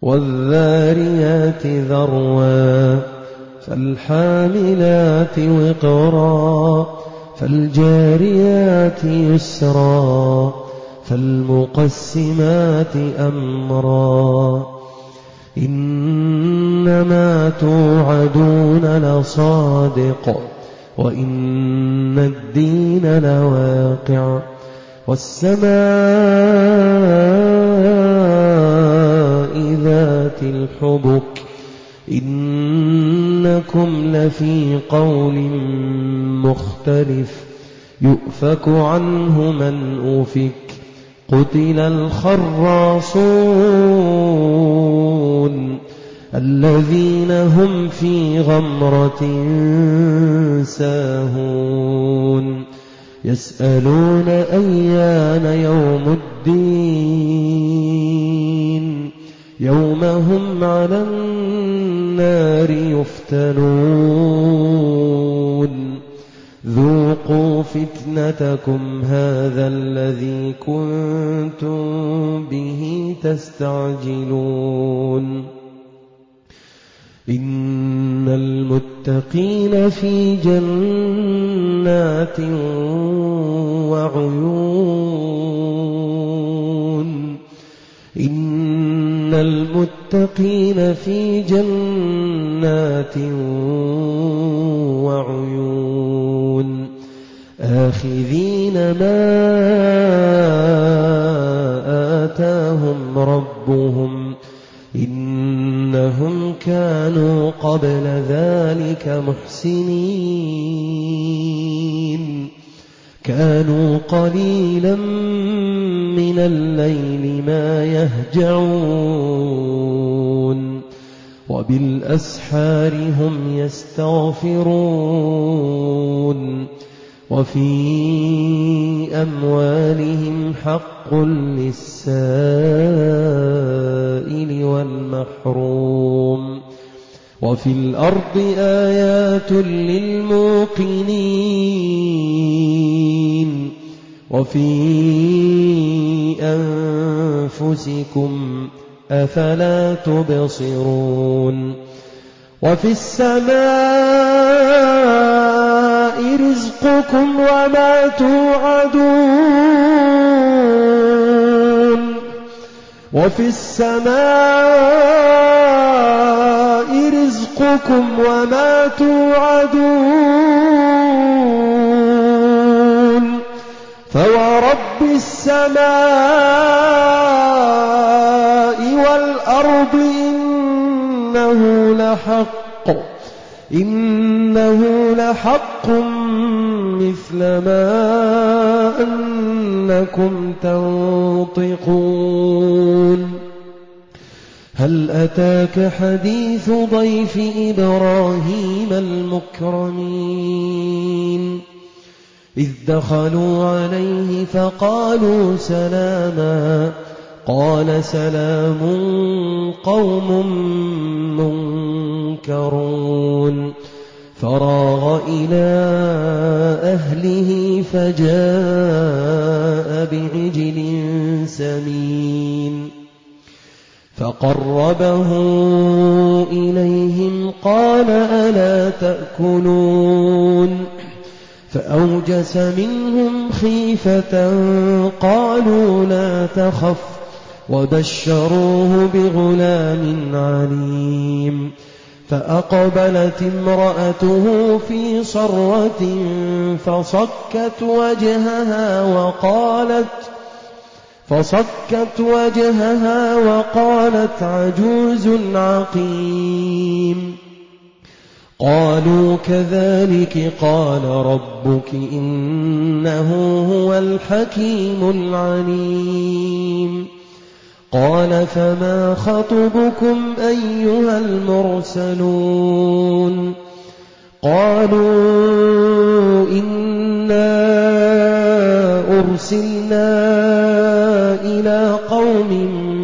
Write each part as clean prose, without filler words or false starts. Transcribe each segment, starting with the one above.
والذاريات ذروا فالحاملات وقرا فالجاريات يسرا فالمقسمات أمرا إنما توعدون لصادق وإن الدين لواقع والسماء ذات الحبك إنكم لفي قول مختلف يؤفك عنه من أفك قتل الخراصون الذين هم في غمرة ساهون يسألون أيان يوم الدين يوم هم على النار يفتنون ذوقوا فتنتكم هذا الذي كنتم به تستعجلون إن المتقين في جنات وعيون إن المتقين في جنات وعيون آخذين ما آتاهم ربهم إنهم كانوا قبل ذلك محسنين كانوا قليلا من الليل ما يهجعون وبالأسحار هم يستغفرون وفي أموالهم حق للسائل والمحروم وفي الأرض آيات للموقنين وفي أنفسكم أفلا تبصرون وفي السماء رزقكم وما توعدون وفي السماء رزقكم وما توعدون فورب السماء والأرض إنه لحق مثل ما أنكم تنطقون هل أتاك حديث ضيف إبراهيم المكرمين إذ دخلوا عليه فقالوا سلاما قال سلام قوم منكرون فراغ إلى أهله فجاء بعجل سمين فقربه إليهم قال ألا تأكلون فأوجس منهم خيفة قالوا لا تخف وبشروه بغلام عليم فأقبلت امرأته في صرة فصكت وجهها وقالت عجوز عقيم قالوا كذلك قال ربك إنه هو الحكيم العليم قال فما خطبكم أيها المرسلون قالوا إنا أرسلنا إلى قوم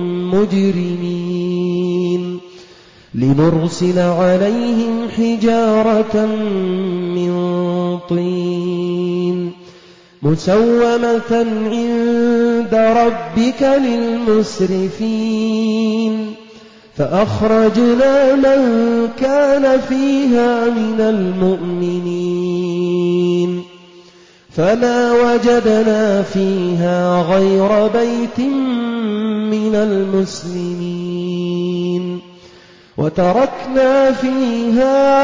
مجرمين لنرسل عليهم حجارة من طين مسومة عند ربك للمسرفين فأخرجنا من كان فيها من المؤمنين فما وجدنا فيها غير بيت من المسلمين وتركنا فيها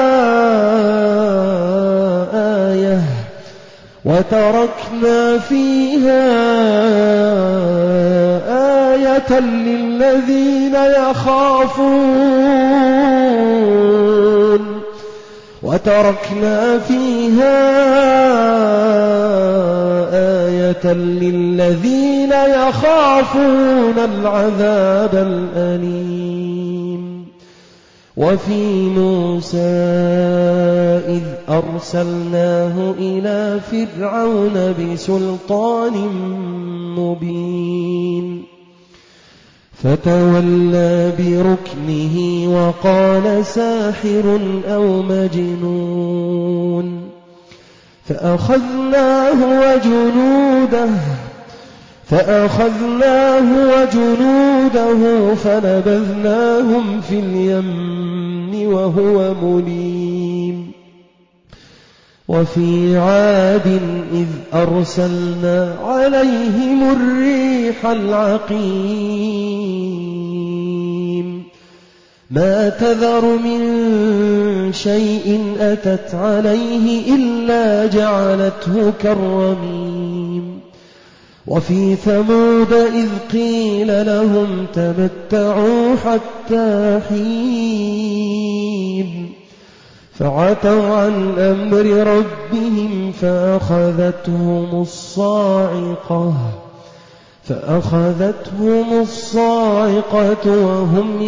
آية للذين يخافون العذاب الأليم وفي موسى إذ أرسلناه إلى فرعون بسلطان مبين فتولى بركنه وقال ساحر أو مجنون فأخذناه وجنوده فنبذناهم في اليم وهو مليم وفي عاد إذ أرسلنا عليهم الريح العقيم ما تذر من شيء أتت عليه إلا جعلته كالرميم وفي ثمود إذ قيل لهم تمتعوا حتى حين فعتوا عن أمر ربهم فأخذتهم الصاعقة وهم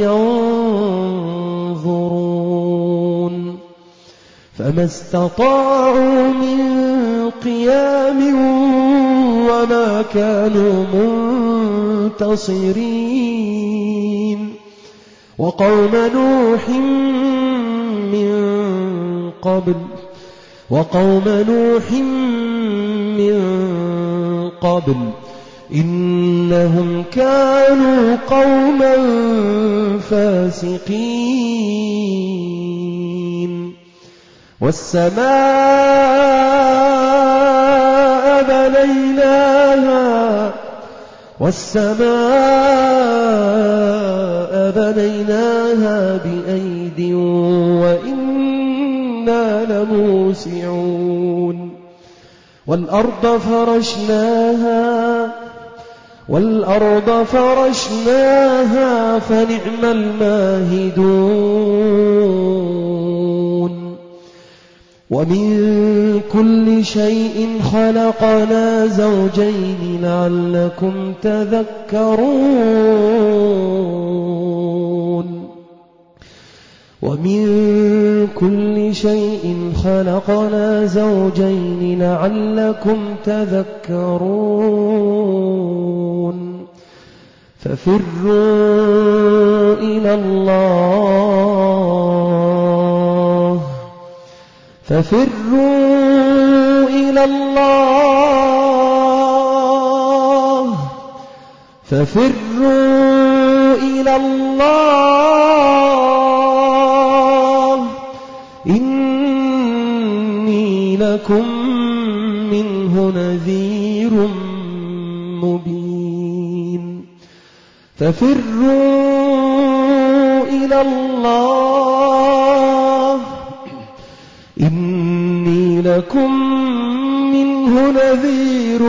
ينظرون فما استطاعوا من قيام وما كانوا منتصرين وقوم نوح من قبل إنهم كانوا قوما فاسقين والسماء بنيناها بأيد وإنا لموسعون والأرض فرشناها فنعم الماهدون ومن كل شيء خلقنا زوجين لعلكم تذكرون ففروا إلى الله إني لكم منه نذير مبين ففروا إلى الله إني لكم منه نذير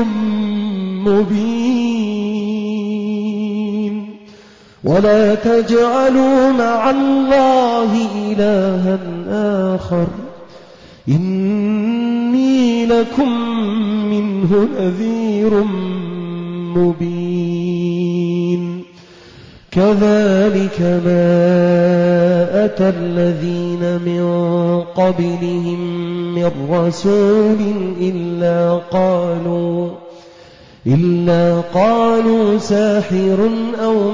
مبين ولا تجعلوا مع الله إلها آخر إني لكم منه نذير مبين كذلك ما أتى الذين من قبلهم من رسول إلا قالوا ساحر أو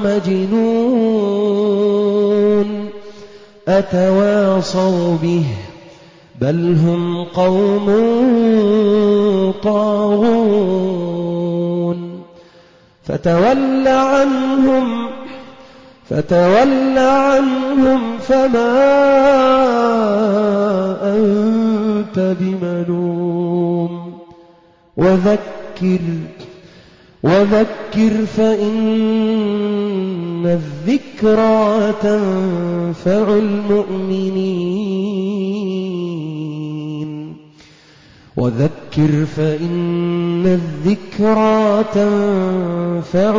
مجنون أتواصوا به بل هم قوم طاغون فتول عنهم فما أنت بملوم وذكر فإن الذكرى تنفع المؤمنين وذكر فإن الذكرى تنفع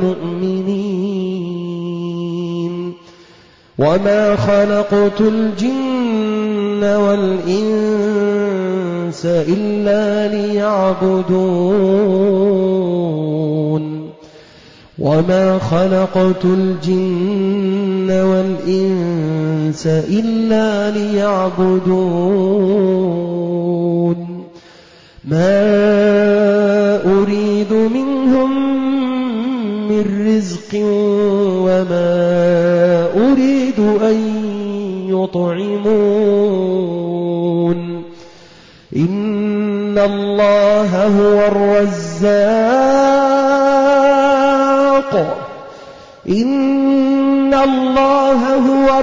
المؤمنين وما خلقت الجن والإنس إلا ليعبدون وما خلقت الجن والإنس إلا ليعبدون ما أريد منهم من رزق وما أريد أن يطعمون إن الله هو الرزاق إن الله هو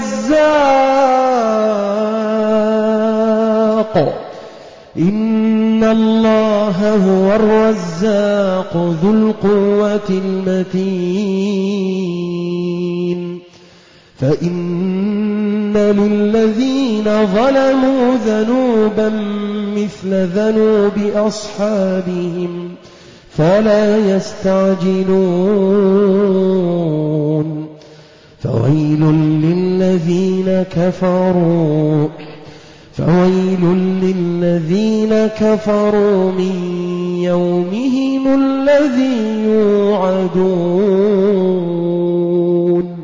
الرزاق ذو القوة المتين فإن للذين ظلموا ذنوبا مثل ذنوب أصحابهم فلا يستعجلون فويل للذين كفروا من يومهم الذي يوعدون